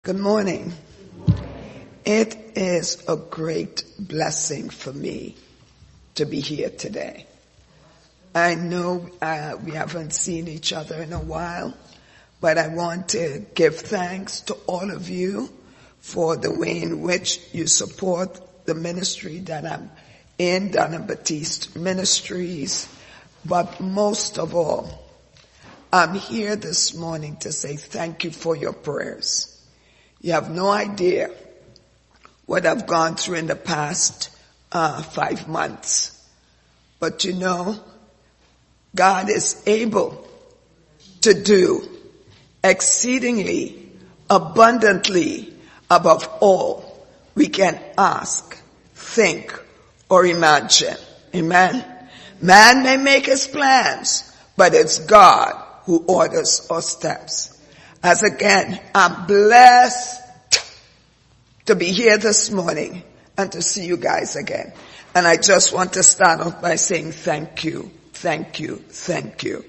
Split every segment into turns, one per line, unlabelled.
Good morning. It is a great blessing for me to be here today. I know we haven't seen each other in a while, but I want to give thanks to all of you for the way in which you support the ministry that I'm in, Dun and Batiste Ministries. But most of all, I'm here this morning to say thank you for your prayers. You have no idea what I've gone through in the past 5 months. But you know, God is able to do exceedingly abundantly above all we can ask, think, or imagine. Amen. Man may make his plans, but it's God who orders our steps. As again, I'm blessed to be here this morning and to see you guys again. And I just want to start off by saying thank you, thank you, thank you.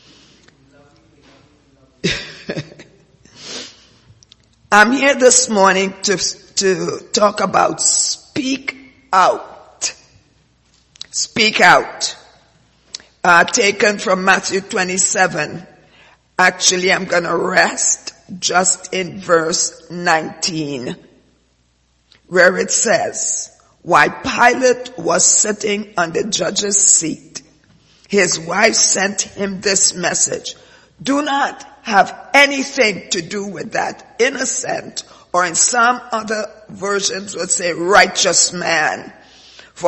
I'm here this morning to talk about speak out. Speak out. Taken from Matthew 27. Actually, I'm going to rest just in verse 19, where it says, while Pilate was sitting on the judge's seat, his wife sent him this message: do not have anything to do with that innocent, or in some other versions would say righteous man. For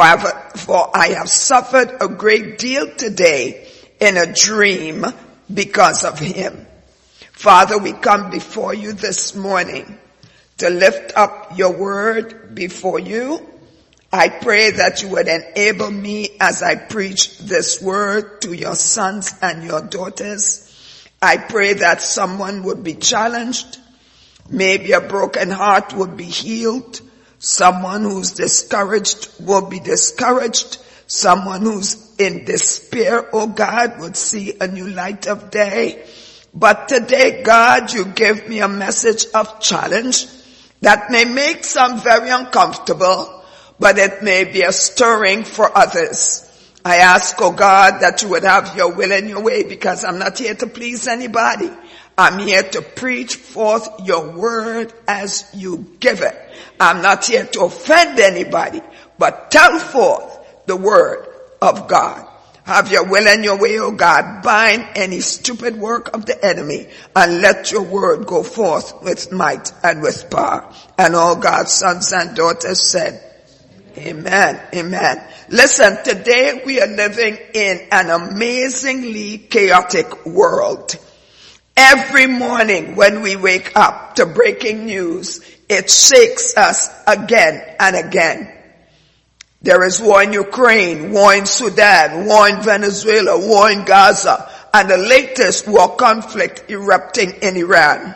I have suffered a great deal today in a dream because of him. Father, we come before you this morning to lift up your word before you. I pray that you would enable me as I preach this word to your sons and your daughters. I pray that someone would be challenged. Maybe a broken heart would be healed. Someone who's discouraged will be discouraged. Someone who's in despair, oh God, would see a new light of day. But today, God, you give me a message of challenge that may make some very uncomfortable, but it may be a stirring for others. I ask, oh God, that you would have your will and your way, because I'm not here to please anybody. I'm here to preach forth your word as you give it. I'm not here to offend anybody, but tell forth the word of God. Have your will and your way, O God. Bind any stupid work of the enemy, and let your word go forth with might and with power. And all God's sons and daughters said, amen, amen. Listen, today we are living in an amazingly chaotic world. Every morning when we wake up to breaking news, it shakes us again and again. There is war in Ukraine, war in Sudan, war in Venezuela, war in Gaza, and the latest war conflict erupting in Iran.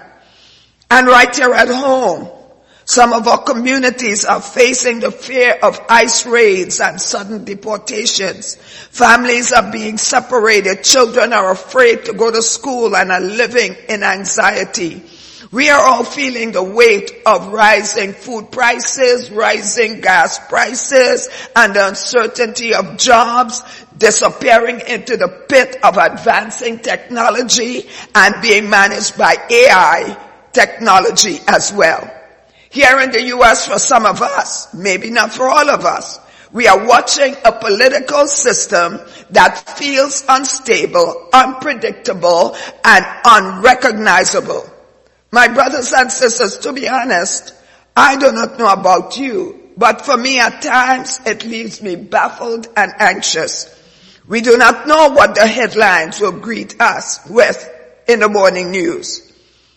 And right here at home, some of our communities are facing the fear of ICE raids and sudden deportations. Families are being separated. Children are afraid to go to school and are living in anxiety. We are all feeling the weight of rising food prices, rising gas prices, and the uncertainty of jobs disappearing into the pit of advancing technology and being managed by AI technology as well. Here in the U.S., for some of us, maybe not for all of us, we are watching a political system that feels unstable, unpredictable, and unrecognizable. My brothers and sisters, to be honest, I do not know about you, but for me at times it leaves me baffled and anxious. We do not know what the headlines will greet us with in the morning news.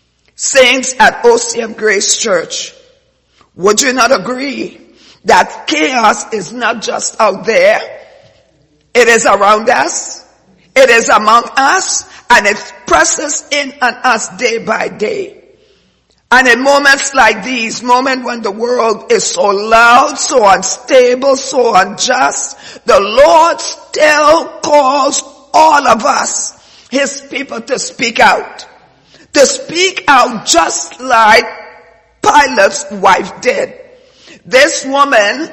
Saints at OCF Grace Church, would you not agree that chaos is not just out there? It is around us. It is among us, and it presses in on us day by day. And in moments like these, moments when the world is so loud, so unstable, so unjust, the Lord still calls all of us, his people, to speak out. To speak out just like Pilate's wife did. This woman,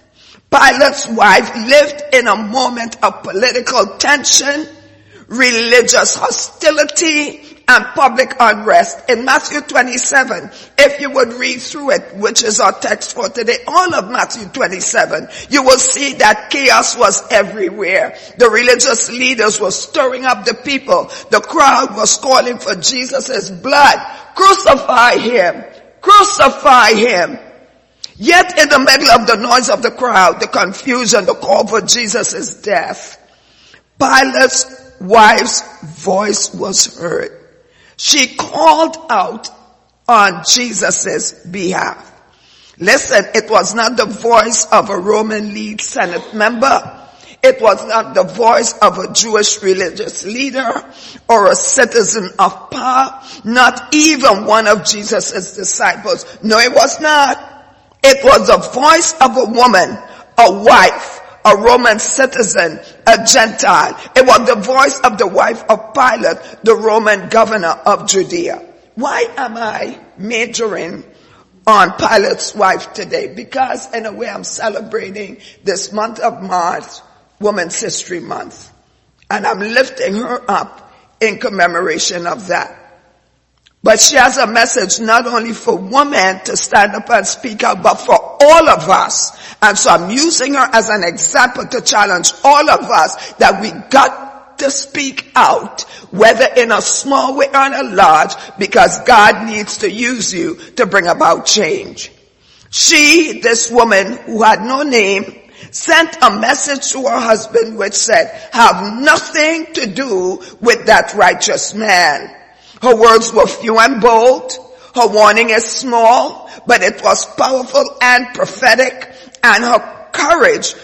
Pilate's wife, lived in a moment of political tension, religious hostility, and public unrest. In Matthew 27, if you would read through it, which is our text for today, all of Matthew 27, you will see that chaos was everywhere. The religious leaders were stirring up the people. The crowd was calling for Jesus' blood. Crucify him! Crucify him! Yet in the middle of the noise of the crowd, the confusion, the call for Jesus' death, Pilate's wife's voice was heard. She called out on Jesus' behalf. Listen, it was not the voice of a Roman lead Senate member. It was not the voice of a Jewish religious leader or a citizen of power, not even one of Jesus' disciples. No, it was not. It was the voice of a woman, a wife, a Roman citizen, a Gentile. It was the voice of the wife of Pilate, the Roman governor of Judea. Why am I majoring on Pilate's wife today? Because in a way I'm celebrating this month of March, Women's History Month. And I'm lifting her up in commemoration of that. But she has a message not only for women to stand up and speak out, but for all of us. And so I'm using her as an example to challenge all of us that we got to speak out, whether in a small way or in a large, because God needs to use you to bring about change. She, this woman who had no name, sent a message to her husband which said, have nothing to do with that righteous man. Her words were few and bold. Her warning is small, but it was powerful and prophetic. And her courage,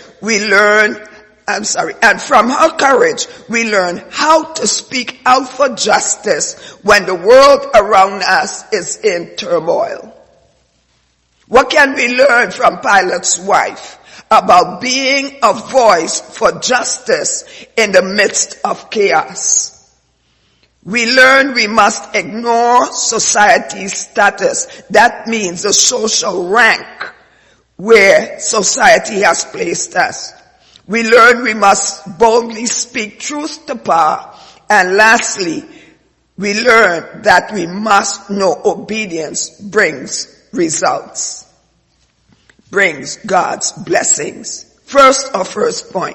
and from her courage, we learn how to speak out for justice when the world around us is in turmoil. What can we learn from Pilate's wife about being a voice for justice in the midst of chaos? We learn we must ignore society's status. That means the social rank where society has placed us. We learn we must boldly speak truth to power. And lastly, we learn that we must know obedience brings results, brings God's blessings. First point.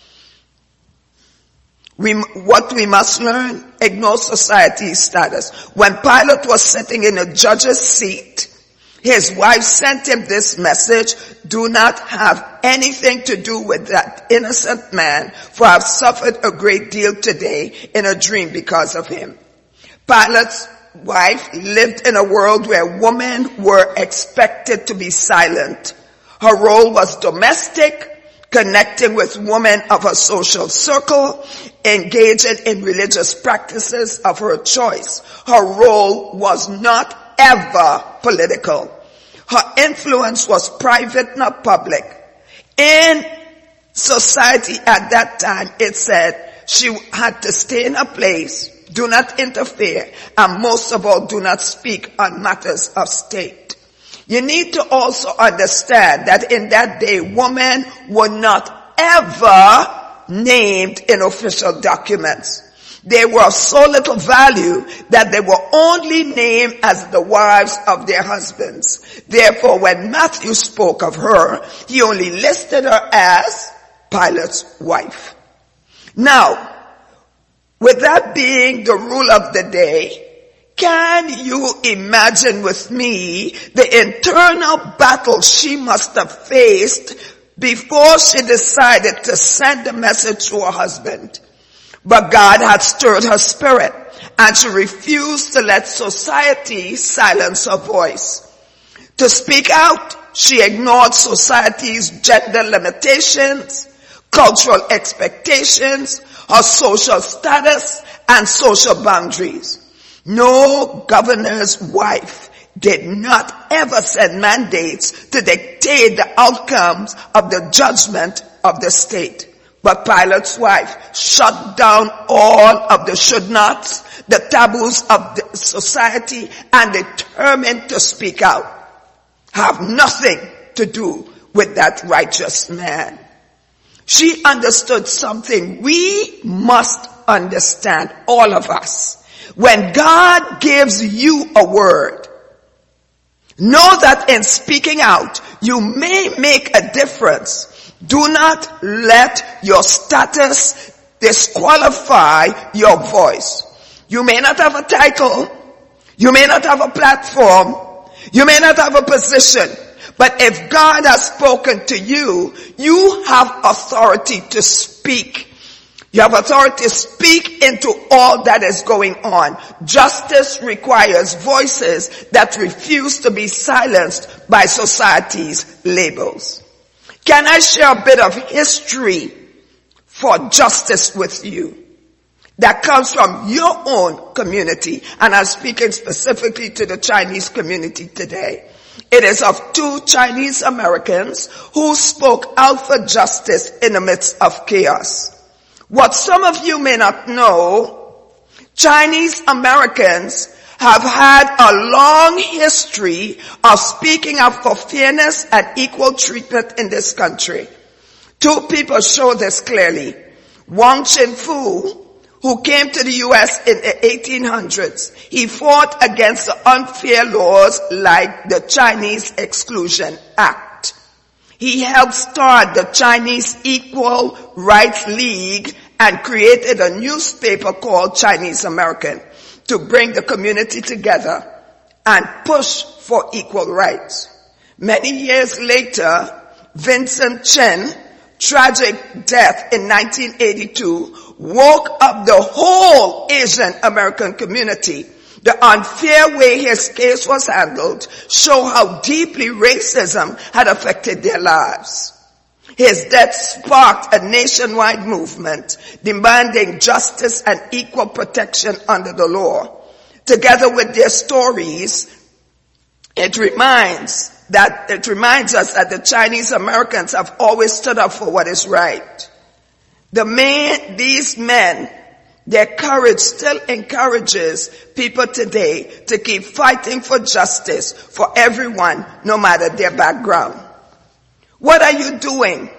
What we must learn, ignore society's status. When Pilate was sitting in a judge's seat, his wife sent him this message, do not have anything to do with that innocent man, for I've suffered a great deal today in a dream because of him. Pilate's wife lived in a world where women were expected to be silent. Her role was domestic, connecting with women of her social circle, engaging in religious practices of her choice. Her role was not ever political. Her influence was private, not public. In society at that time, it said she had to stay in a place, do not interfere, and most of all, do not speak on matters of state. You need to also understand that in that day, women were not ever named in official documents. They were of so little value that they were only named as the wives of their husbands. Therefore, when Matthew spoke of her, he only listed her as Pilate's wife. Now, with that being the rule of the day, can you imagine with me the internal battle she must have faced before she decided to send a message to her husband? But God had stirred her spirit, and she refused to let society silence her voice. To speak out, she ignored society's gender limitations, cultural expectations, her social status, and social boundaries. No governor's wife did not ever send mandates to dictate the outcomes of the judgment of the state. But Pilate's wife shut down all of the should nots, the taboos of the society, and determined to speak out. have nothing to do with that righteous man. She understood something we must understand, all of us. When God gives you a word, know that in speaking out, you may make a difference. Do not let your status disqualify your voice. You may not have a title. You may not have a platform. You may not have a position. But if God has spoken to you, you have authority to speak. You have authority to speak into all that is going on. Justice requires voices that refuse to be silenced by society's labels. Can I share a bit of history for justice with you that comes from your own community? And I'm speaking specifically to the Chinese community today. It is of two Chinese Americans who spoke out for justice in the midst of chaos. What some of you may not know, Chinese Americans have had a long history of speaking up for fairness and equal treatment in this country. Two people show this clearly. Wang Chenfu, who came to the U.S. in the 1800s, he fought against the unfair laws like the Chinese Exclusion Act. He helped start the Chinese Equal Rights League and created a newspaper called Chinese American to bring the community together and push for equal rights. Many years later, Vincent Chen, tragic death in 1982, woke up the whole Asian American community. The unfair way his case was handled showed how deeply racism had affected their lives. His death sparked a nationwide movement demanding justice and equal protection under the law. Together with their stories, it reminds us that the Chinese Americans have always stood up for what is right. These men, their courage still encourages people today to keep fighting for justice for everyone, no matter their background. What are you doing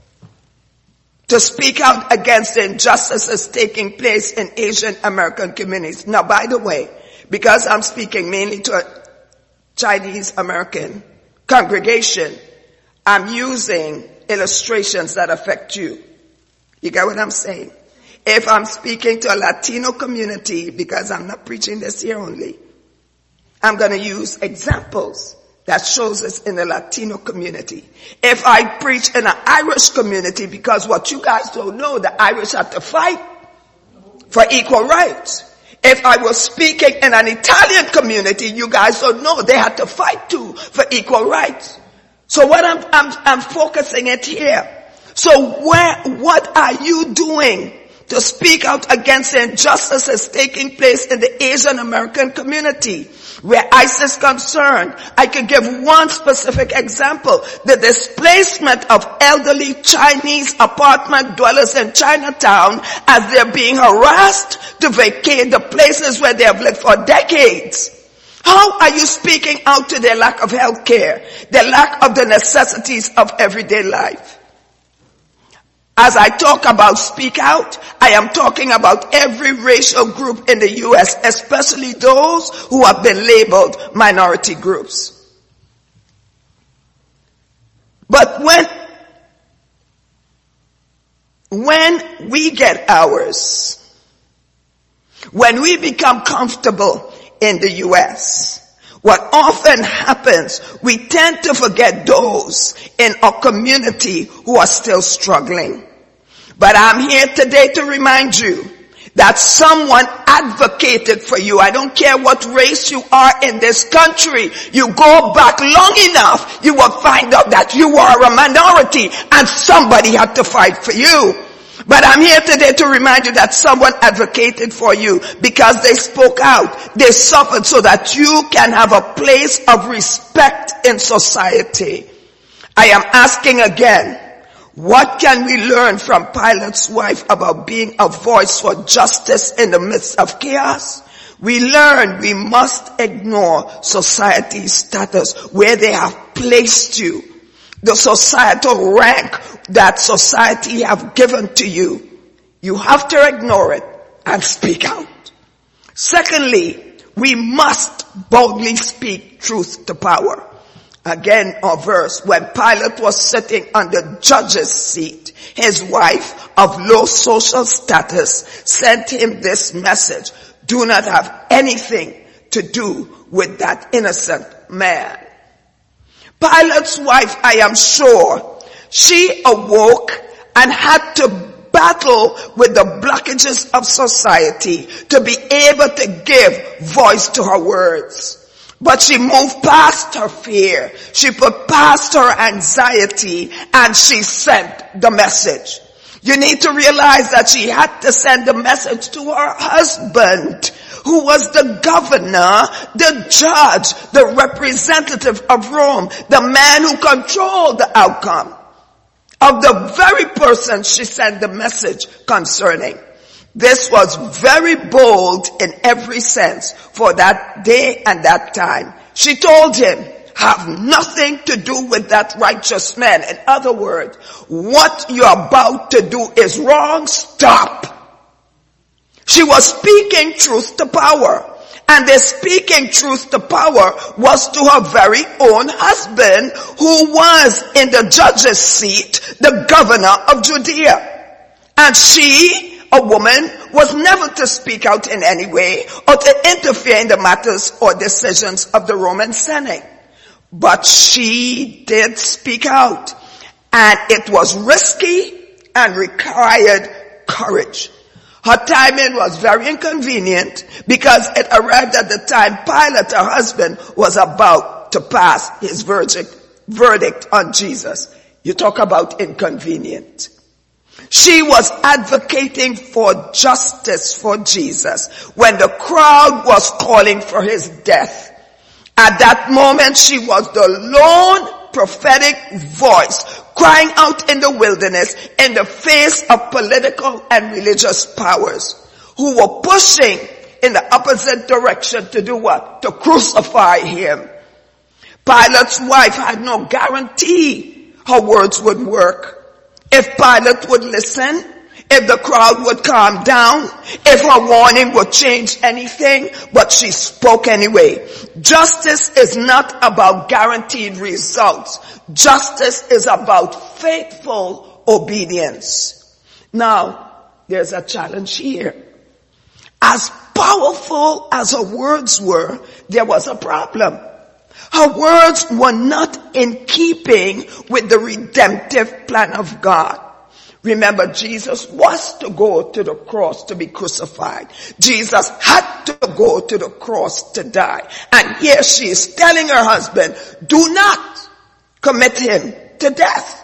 to speak out against the injustices taking place in Asian American communities? Now, by the way, because I'm speaking mainly to a Chinese American congregation, I'm using illustrations that affect you. You get what I'm saying? If I'm speaking to a Latino community, because I'm not preaching this here only, I'm going to use examples that shows us in the Latino community. If I preach in an Irish community, because what you guys don't know, the Irish have to fight for equal rights. If I was speaking in an Italian community, you guys don't know, they had to fight too for equal rights. So what I'm focusing it here. So what are you doing to speak out against the injustices taking place in the Asian American community? Where ISIS is concerned, I could give one specific example. The displacement of elderly Chinese apartment dwellers in Chinatown as they're being harassed to vacate the places where they have lived for decades. How are you speaking out to their lack of health care, their lack of the necessities of everyday life? As I talk about speak out, I am talking about every racial group in the U.S., especially those who have been labeled minority groups. But when we get ours, when we become comfortable in the U.S., what often happens, we tend to forget those in our community who are still struggling. But I'm here today to remind you that someone advocated for you. I don't care what race you are in this country. You go back long enough, you will find out that you are a minority and somebody had to fight for you. But I'm here today to remind you that someone advocated for you because they spoke out. They suffered so that you can have a place of respect in society. I am asking again, what can we learn from Pilate's wife about being a voice for justice in the midst of chaos? We learn we must ignore society's status, where they have placed you, the societal rank that society have given to you. You have to ignore it and speak out. Secondly, we must boldly speak truth to power. Again, a verse, when Pilate was sitting on the judge's seat, his wife of low social status sent him this message: do not have anything to do with that innocent man. Pilate's wife, I am sure, she awoke and had to battle with the blockages of society to be able to give voice to her words. But she moved past her fear. She put past her anxiety and she sent the message. You need to realize that she had to send the message to her husband, who was the governor, the judge, the representative of Rome, the man who controlled the outcome of the very person she sent the message concerning. This was very bold in every sense for that day and that time. She told him, have nothing to do with that righteous man. In other words, what you're about to do is wrong. Stop. She was speaking truth to power. And the speaking truth to power was to her very own husband, who was in the judge's seat, the governor of Judea. And she, a woman, was never to speak out in any way or to interfere in the matters or decisions of the Roman Senate. But she did speak out, and it was risky and required courage. Her timing was very inconvenient because it arrived at the time Pilate, her husband, was about to pass his verdict on Jesus. You talk about inconvenient. She was advocating for justice for Jesus when the crowd was calling for his death. At that moment, she was the lone prophetic voice crying out in the wilderness in the face of political and religious powers who were pushing in the opposite direction to do what? To crucify him. Pilate's wife had no guarantee her words would work. If Pilate would listen, if the crowd would calm down, if her warning would change anything, but she spoke anyway. Justice is not about guaranteed results. Justice is about faithful obedience. Now, there's a challenge here. As powerful as her words were, there was a problem. Her words were not in keeping with the redemptive plan of God. Remember, Jesus was to go to the cross to be crucified. Jesus had to go to the cross to die. And here she is telling her husband, do not commit him to death.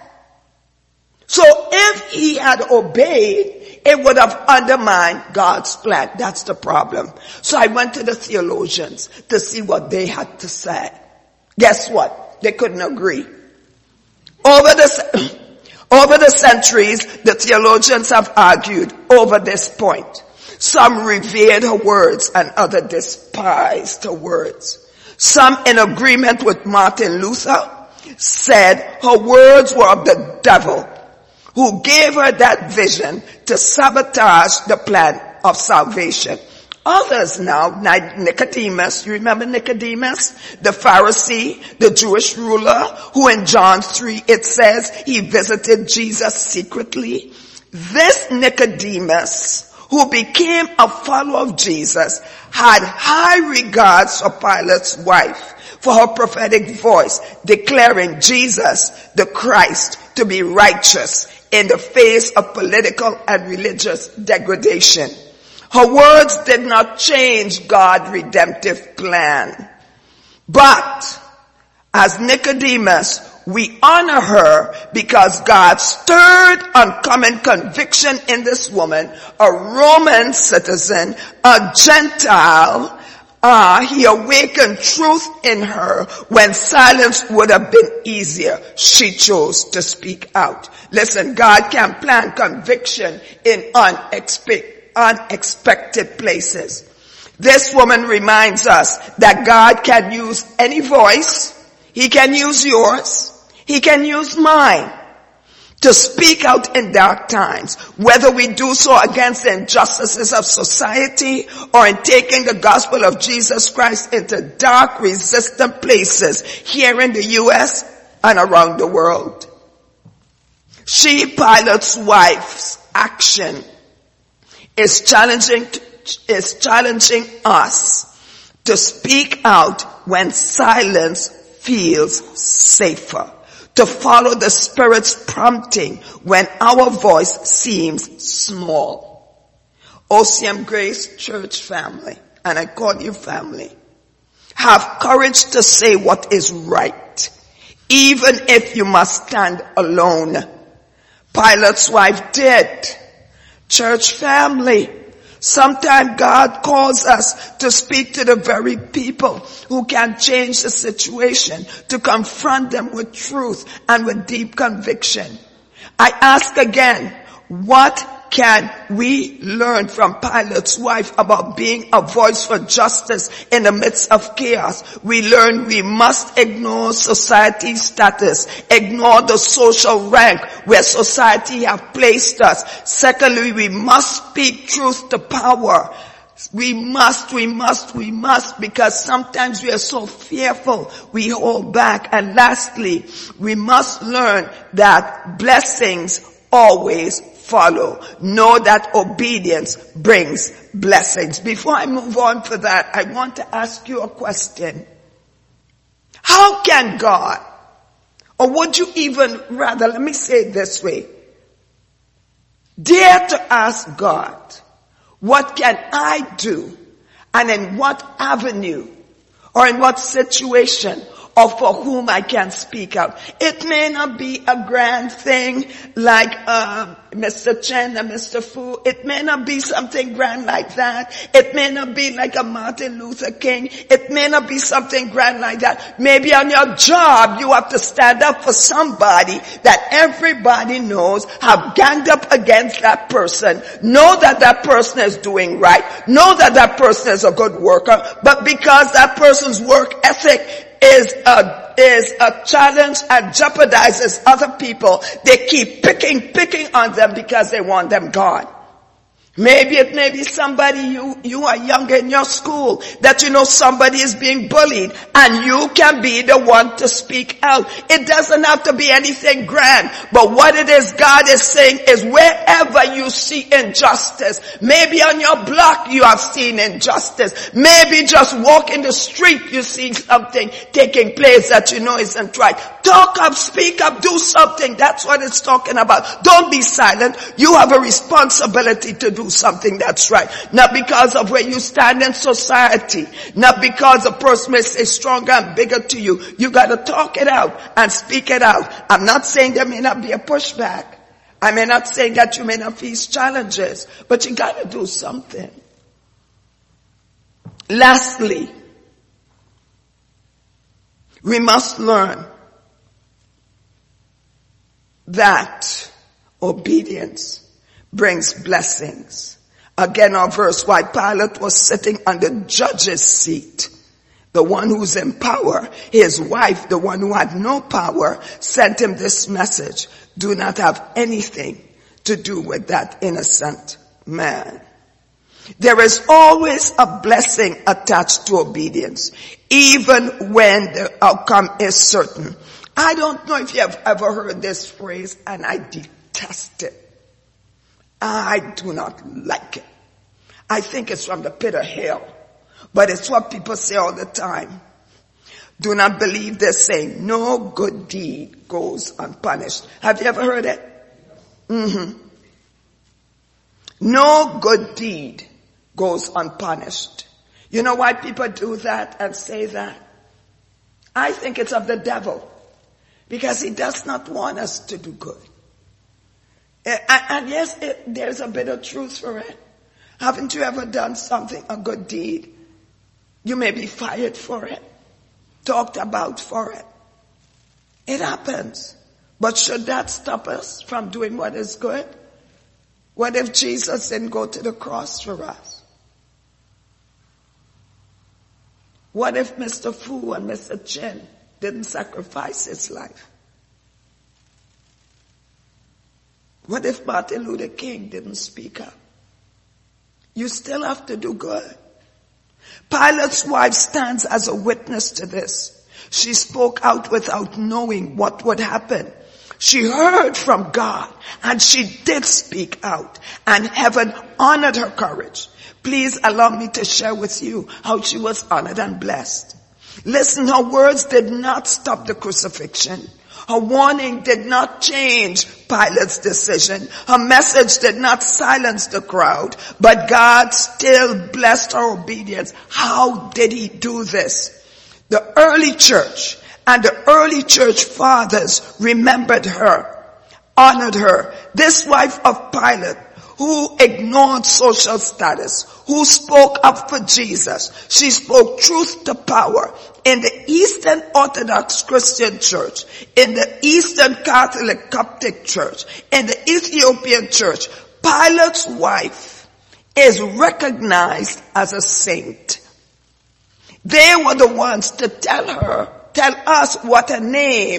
So if he had obeyed, it would have undermined God's plan. That's the problem. So I went to the theologians to see what they had to say. Guess what? They couldn't agree. Over the centuries, the theologians have argued over this point. Some revered her words and others despised her words. Some, in agreement with Martin Luther, said her words were of the devil, who gave her that vision to sabotage the plan of salvation. Others now, like Nicodemus, you remember Nicodemus, the Pharisee, the Jewish ruler, who in John 3 it says he visited Jesus secretly. This Nicodemus, who became a follower of Jesus, had high regards for Pilate's wife, for her prophetic voice, declaring Jesus, the Christ, to be righteous in the face of political and religious degradation. Her words did not change God's redemptive plan. But as Nicodemus, we honor her because God stirred uncommon conviction in this woman, a Roman citizen, a Gentile. He awakened truth in her when silence would have been easier. She chose to speak out. Listen, God can plant conviction in unexpected places. This woman reminds us that God can use any voice. He can use yours. He can use mine to speak out in dark times, whether we do so against the injustices of society or in taking the gospel of Jesus Christ into dark, resistant places here in the U.S. and around the world. She, Pilate's wife's action is challenging us to speak out when silence feels safer, to follow the Spirit's prompting when our voice seems small. OCM Grace Church family, and I call you family, have courage to say what is right, even if you must stand alone. Pilate's wife did. Church family, sometimes God calls us to speak to the very people who can change the situation, to confront them with truth and with deep conviction. I ask again, what can we learn from Pilate's wife about being a voice for justice in the midst of chaos? We learn we must ignore society's status, ignore the social rank where society have placed us. Secondly, we must speak truth to power. We must, because sometimes we are so fearful, we hold back. And lastly, we must learn that blessings always follow. Know that obedience brings blessings. Before I move on for that, I want to ask you a question. How can God, or would you even rather, let me say it this way, dare to ask God, what can I do, and in what avenue, or in what situation, or for whom I can speak out? It may not be a grand thing like Mr. Chen and Mr. Fu. It may not be something grand like that. It may not be like a Martin Luther King. It may not be something grand like that. Maybe on your job you have to stand up for somebody that everybody knows have ganged up against that person. Know that that person is doing right. Know that that person is a good worker. But because that person's work ethic is a challenge and jeopardizes other people, they keep picking on them because they want them gone. Maybe it may be somebody you are younger in your school that you know somebody is being bullied and you can be the one to speak out. It doesn't have to be anything grand, but what it is God is saying is wherever you see injustice, maybe on your block you have seen injustice, maybe just walk in the street you see something taking place that you know isn't right. Talk up, speak up, do something. That's what it's talking about. Don't be silent. You have a responsibility to do something that's right. Not because of where you stand in society. Not because a person may say stronger and bigger to you. You gotta talk it out and speak it out. I'm not saying there may not be a pushback. I may not say that you may not face challenges, but you gotta do something. Lastly, we must learn that obedience brings blessings. Again, our verse, while Pilate was sitting on the judge's seat, the one who's in power, his wife, the one who had no power, sent him this message: do not have anything to do with that innocent man. There is always a blessing attached to obedience, even when the outcome is certain. I don't know if you have ever heard this phrase, and I detest it. I do not like it. I think it's from the pit of hell, but it's what people say all the time. Do not believe they're saying, no good deed goes unpunished. Have you ever heard it? No good deed goes unpunished. You know why people do that and say that? I think it's of the devil. Because he does not want us to do good. And yes, there's a bit of truth for it. Haven't you ever done something, a good deed? You may be fired for it, talked about for it. It happens. But should that stop us from doing what is good? What if Jesus didn't go to the cross for us? What if Mr. Fu and Mr. Chin didn't sacrifice his life? What if Martin Luther King didn't speak up? You still have to do good. Pilate's wife stands as a witness to this. She spoke out without knowing what would happen. She heard from God and she did speak out, and heaven honored her courage. Please allow me to share with you how she was honored and blessed. Listen, her words did not stop the crucifixion. Her warning did not change Pilate's decision. Her message did not silence the crowd, but God still blessed her obedience. How did he do this? The early church and the early church fathers remembered her, honored her. This wife of Pilate, who ignored social status, who spoke up for Jesus. She spoke truth to power. In the Eastern Orthodox Christian Church, in the Eastern Catholic Coptic Church, in the Ethiopian Church, Pilate's wife is recognized as a saint. They were the ones to tell us what her name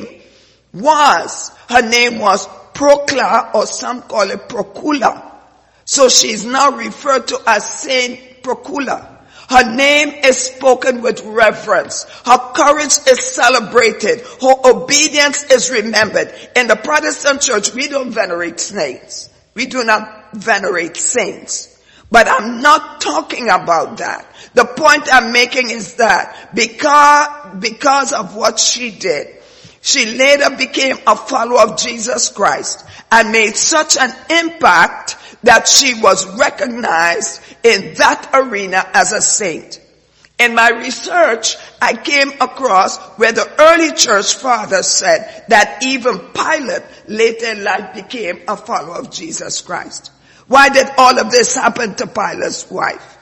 was. Her name was Procla, or some call it Procula. So she's now referred to as Saint Procula. Her name is spoken with reverence. Her courage is celebrated. Her obedience is remembered. In the Protestant church, we don't venerate saints. We do not venerate saints. But I'm not talking about that. The point I'm making is that because of what she did, she later became a follower of Jesus Christ and made such an impact that she was recognized in that arena as a saint. In my research, I came across where the early church fathers said that even Pilate later in life became a follower of Jesus Christ. Why did all of this happen to Pilate's wife?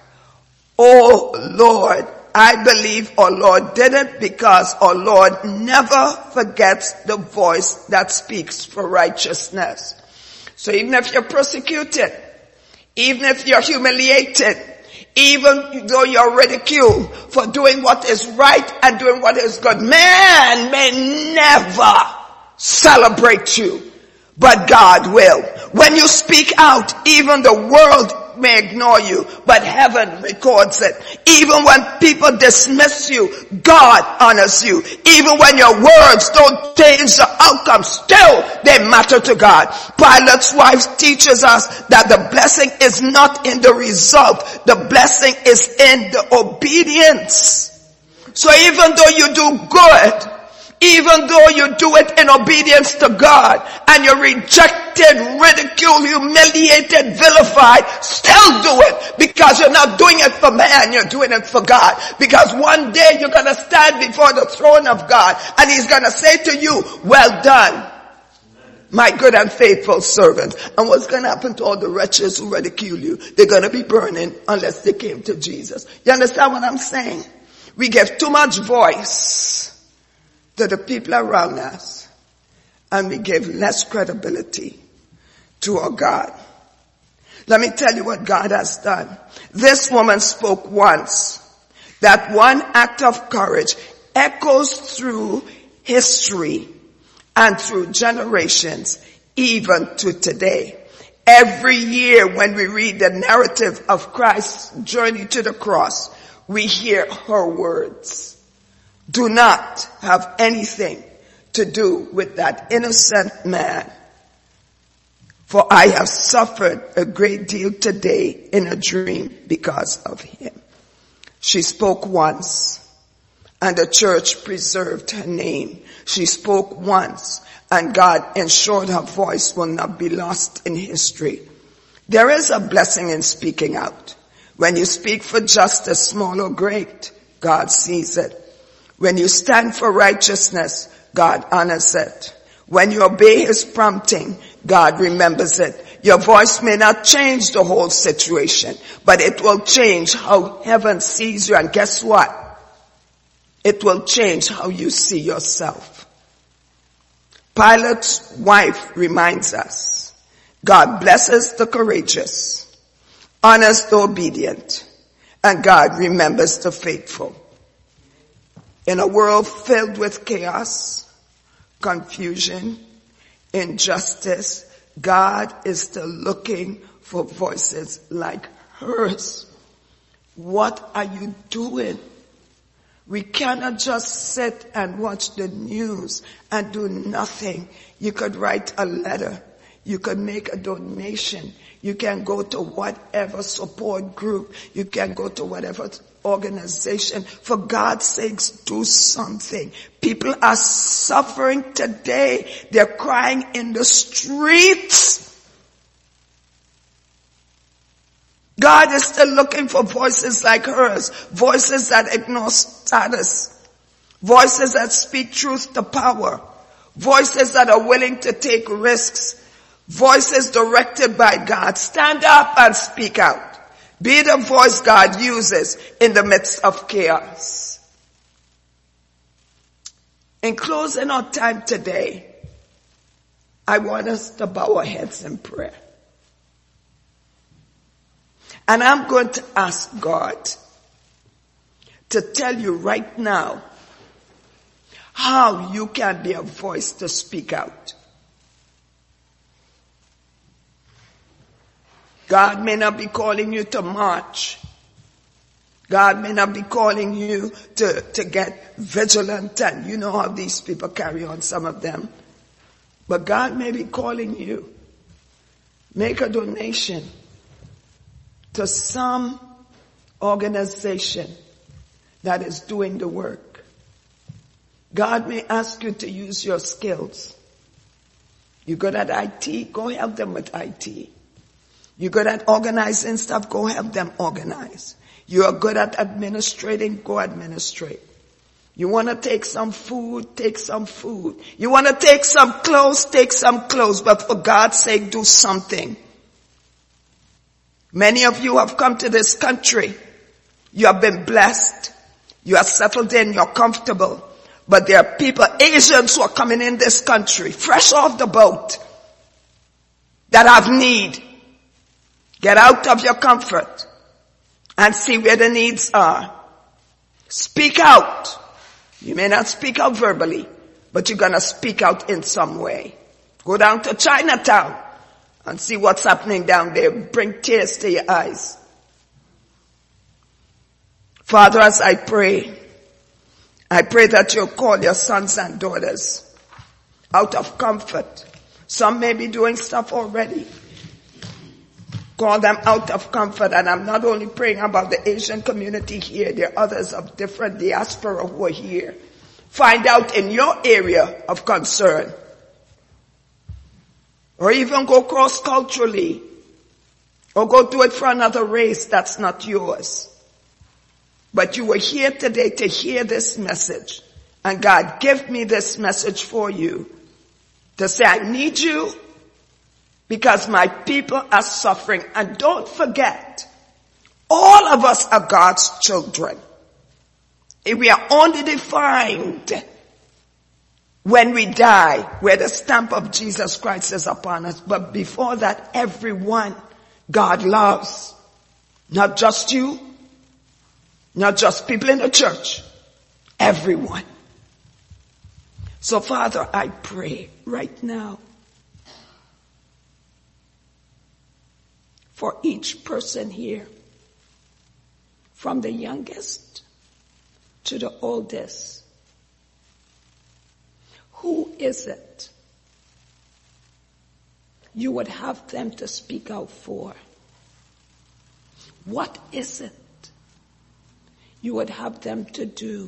Oh Lord, I believe our Lord did it because our Lord never forgets the voice that speaks for righteousness. So even if you're persecuted, even if you're humiliated, even though you're ridiculed for doing what is right and doing what is good, man may never celebrate you, but God will. When you speak out, even the world may ignore you, but heaven records it. Even when people dismiss you, God honors you. Even when your words don't change the outcome, still they matter to God. Pilate's wife teaches us that the blessing is not in the result. The blessing is in the obedience. So even though you do good, even though you do it in obedience to God, and you're rejected, ridiculed, humiliated, vilified, still do it, because you're not doing it for man, you're doing it for God. Because one day you're gonna stand before the throne of God, and he's gonna say to you, well done, my good and faithful servant. And what's gonna happen to all the wretches who ridicule you? They're gonna be burning unless they came to Jesus. You understand what I'm saying? We give too much voice to the people around us, and we give less credibility to our God. Let me tell you what God has done. This woman spoke once. That one act of courage echoes through history and through generations, even to today. Every year when we read the narrative of Christ's journey to the cross, we hear her words. Do not have anything to do with that innocent man, for I have suffered a great deal today in a dream because of him. She spoke once, and the church preserved her name. She spoke once, and God ensured her voice will not be lost in history. There is a blessing in speaking out. When you speak for justice, small or great, God sees it. When you stand for righteousness, God honors it. When you obey his prompting, God remembers it. Your voice may not change the whole situation, but it will change how heaven sees you. And guess what? It will change how you see yourself. Pilate's wife reminds us, God blesses the courageous, honors the obedient, and God remembers the faithful. In a world filled with chaos, confusion, injustice, God is still looking for voices like hers. What are you doing? We cannot just sit and watch the news and do nothing. You could write a letter. You could make a donation. You can go to whatever support group. You can go to whatever organization. For God's sakes, do something. People are suffering today. They're crying in the streets. God is still looking for voices like hers, voices that ignore status, voices that speak truth to power, voices that are willing to take risks, voices directed by God. Stand up and speak out. Be the voice God uses in the midst of chaos. In closing our time today, I want us to bow our heads in prayer. And I'm going to ask God to tell you right now how you can be a voice to speak out. God may not be calling you to march. God may not be calling you to get vigilant, and you know how these people carry on, some of them. But God may be calling you. Make a donation to some organization that is doing the work. God may ask you to use your skills. You're good at IT, go help them with IT. You're good at organizing stuff, go help them organize. You are good at administrating, go administrate. You want to take some food, take some food. You want to take some clothes, take some clothes. But for God's sake, do something. Many of you have come to this country. You have been blessed. You are settled in, you're comfortable. But there are people, Asians, who are coming in this country, fresh off the boat, that have need. Get out of your comfort and see where the needs are. Speak out. You may not speak out verbally, but you're going to speak out in some way. Go down to Chinatown and see what's happening down there. Bring tears to your eyes. Father, as I pray that you'll call your sons and daughters out of comfort. Some may be doing stuff already. Call them out of comfort. And I'm not only praying about the Asian community here. There are others of different diaspora who are here. Find out in your area of concern. Or even go cross-culturally. Or go do it for another race that's not yours. But you were here today to hear this message. And God, give me this message for you. To say, I need you because my people are suffering. And don't forget, all of us are God's children. We are only defined when we die, where the stamp of Jesus Christ is upon us. But before that, everyone God loves. Not just you, not just people in the church, everyone. So Father, I pray right now for each person here, from the youngest to the oldest. Who is it you would have them to speak out for? What is it you would have them to do?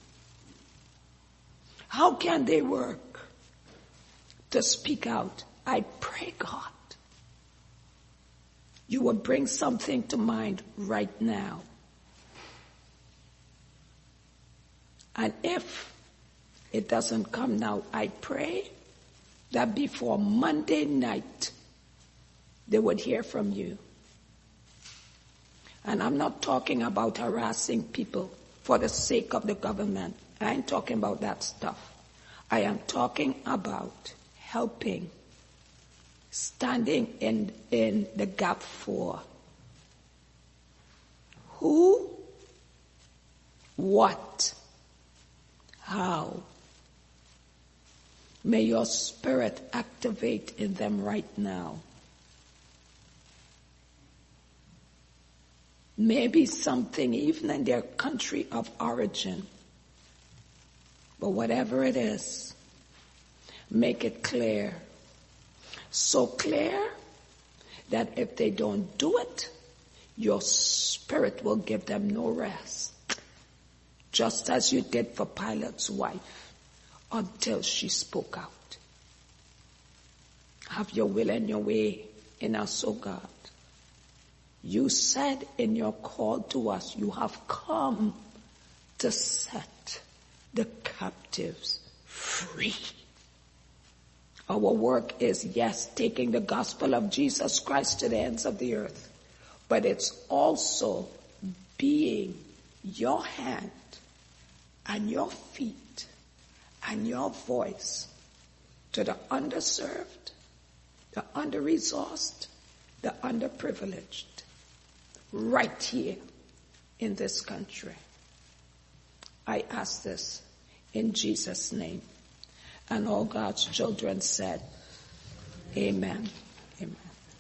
How can they work to speak out? I pray, God, you would bring something to mind right now. And if it doesn't come now, I pray that before Monday night, they would hear from you. And I'm not talking about harassing people for the sake of the government. I ain't talking about that stuff. I am talking about helping, standing in the gap for who, what,
How? May your spirit activate in them right now. Maybe something even in their country of origin. But whatever it is, make it clear. So clear that if they don't do it, your spirit will give them no rest. Just as you did for Pilate's wife until she spoke out. Have your will and your way in us, O God. You said in your call to us, you have come to set the captives free. Our work is, yes, taking the gospel of Jesus Christ to the ends of the earth, but it's also being your hand and your feet and your voice to the underserved, the under-resourced, the underprivileged, right here in this country. I ask this in Jesus' name. And all God's children said, Amen. Amen.